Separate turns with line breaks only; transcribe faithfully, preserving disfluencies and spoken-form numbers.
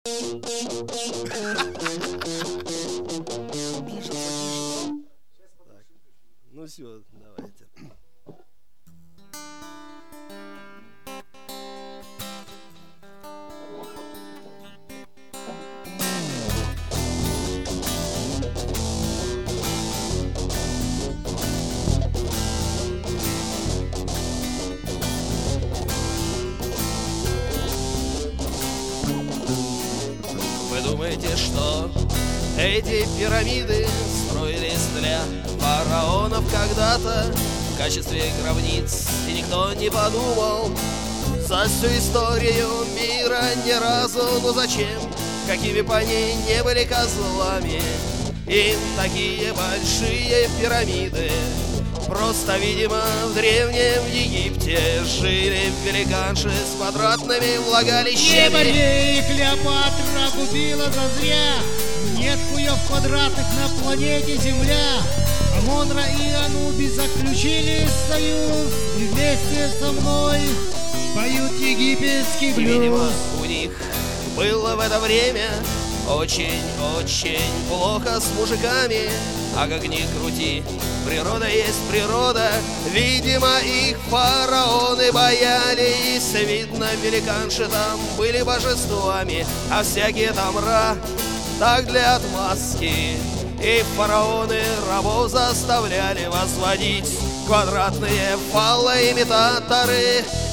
Ну все, давайте. Вы думаете, что эти пирамиды строились для фараонов когда-то в качестве гробниц, и никто не подумал за всю историю мира ни разу? Ну зачем, какими бы они не были козлами, им такие большие пирамиды? Просто, видимо, в древнем Египте жили великанши с квадратными влагалищами.
Не Мария Клеопатра губила зазря, нет хуев квадратных на планете Земля. Амон-Ра и Анубис заключили союз, и вместе со мной поют египетский блюз.
Видимо, у них было в это время очень-очень плохо с мужиками. А как ни крути, природа есть природа. Видимо, их фараоны боялись. Видно, великанши там были божествами, а всякие там Ра так для отмазки. И фараоны рабов заставляли возводить квадратные фалоимитаторы.